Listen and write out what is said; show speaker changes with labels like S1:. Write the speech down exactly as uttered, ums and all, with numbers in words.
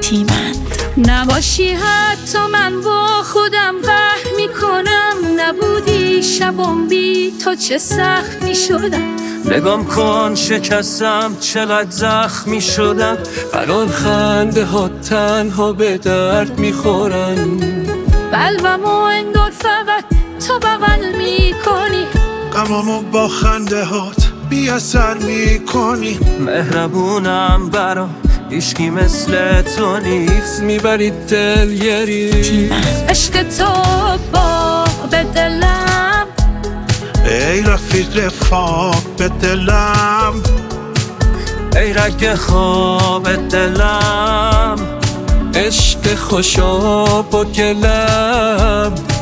S1: تیمند.
S2: نباشی حتی من با خودم قهر میکنم، نبودی شبم بی تو چه سخت میشدم.
S3: نگام کن شکستم چقدر زخمی شدم، الان خنده ها تنها به درد میخورن.
S2: قلبمو انگار فقط تو بغل میکنی،
S4: غمامو با خنده هات بی اثر میکنی.
S3: مهربونم برام هیچکی مثل تو نیست، میبری دل یه ریز.
S2: عشق تو با به دلم،
S4: ای رفیق خواب به دلم،
S3: ای رگ خواب دلم، عشق خوشا با گلم.